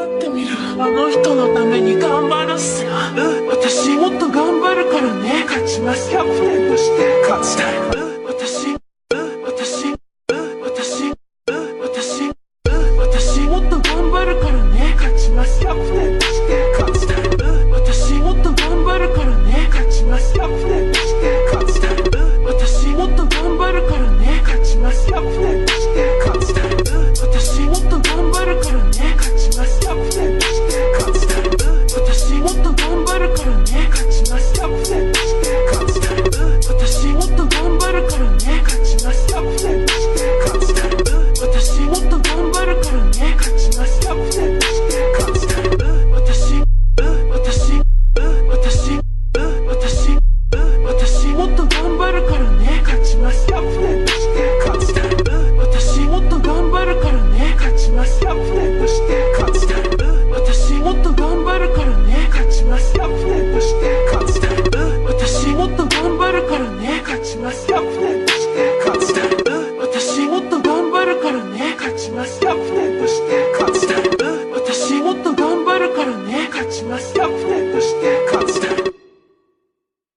ってみる。あの人のために頑張るっすよ。私もっと頑張るからね。勝ちます。キャプテンとして勝ちたい。